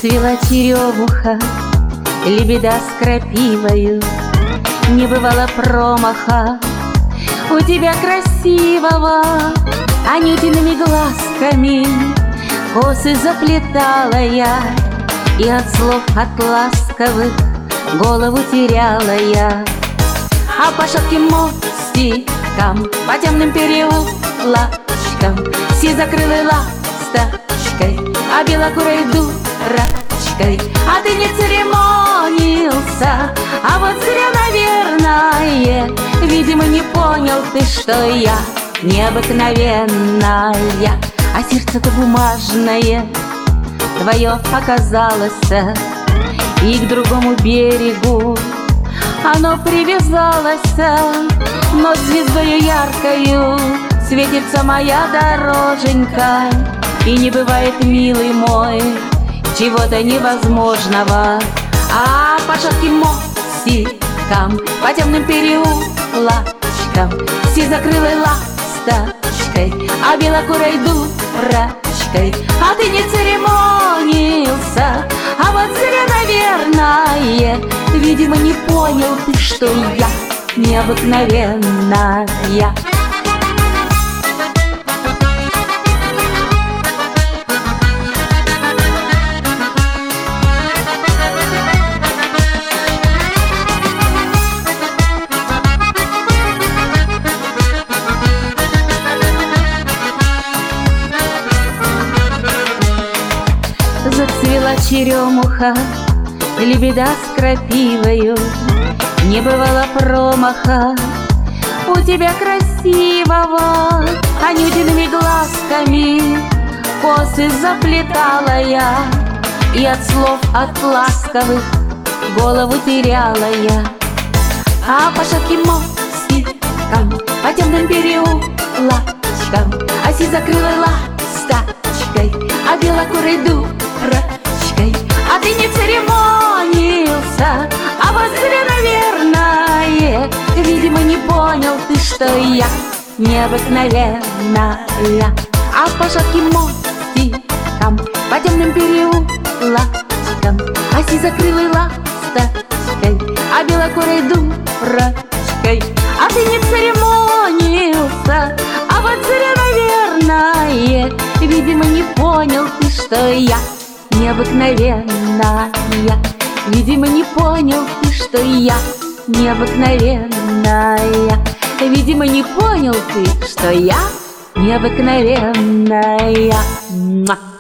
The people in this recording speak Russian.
Зацвела черемуха, лебеда с крапивою, не бывало промаха у тебя красивого. Анютиными глазками косы заплетала я, и от слов от ласковых голову теряла я. А по шатким мостикам, по темным переулочкам сизокрылой ласточкой, а белокурой дурачкой. А ты не церемонился, а вот зря, наверное. Видимо, не понял ты, что я необыкновенная, а сердце-то бумажное твое оказалось, и к другому берегу оно привязалось. Но звездою яркою светится моя дороженька, и не бывает, милый мой, чего-то невозможного. А по шатким мостикам, по темным переулочкам сизокрылой ласточкой, а белокурой дурачкой. А ты не церемонился, а вот зря, наверное. Видимо, не понял ты, что я необыкновенная. Зацвела черемуха, лебеда с крапивою, не бывало промаха у тебя красивого. Анютиными глазками косы заплетала я, и от слов от ласковых голову теряла я. А по шатким мостикам, по темным переулочкам, а сизокрылой ласточкой, а белокурой дурачкой. А ты не церемонился, а вот зря, наверное. Видимо, не понял ты, что я необыкновенная. А по шатким мостикам, по темным переулочкам, а сизокрылой ласточкой, а белокурой дурачкой. А ты не церемонился, а вот зря, наверное. Видимо, не понял ты, что я необыкновенная. Видимо, не понял ты, что я необыкновенная. Видимо, не понял ты, что я необыкновенная.